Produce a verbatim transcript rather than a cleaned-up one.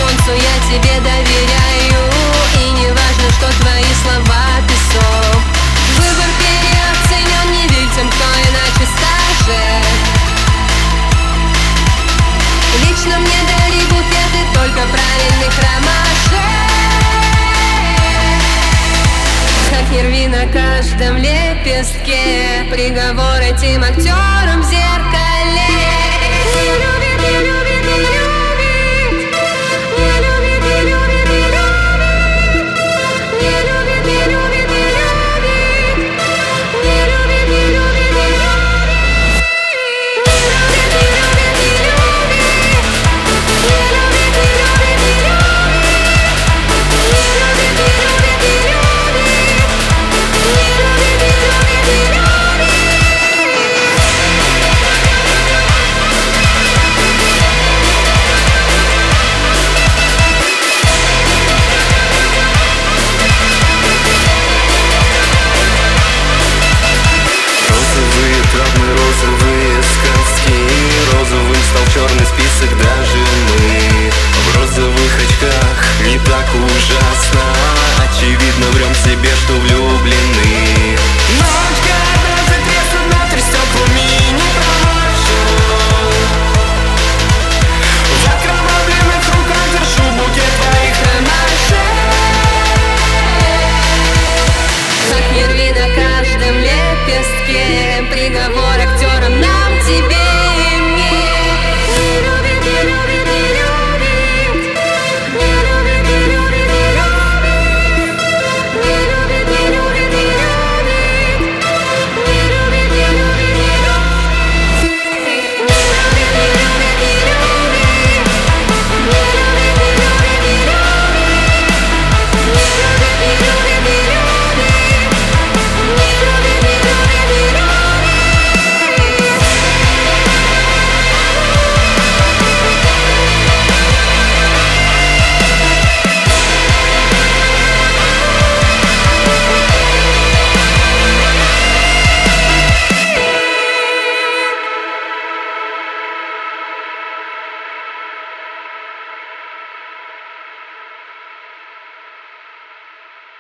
солнцу я тебе доверяю, и не важно, что твои слова песок. Выбор переоценен, не верь тем, кто иначе скажет. Лично мне дари букеты только правильных ромашек. Как не рви на каждом лепестке приговор этим актерам в зеркале.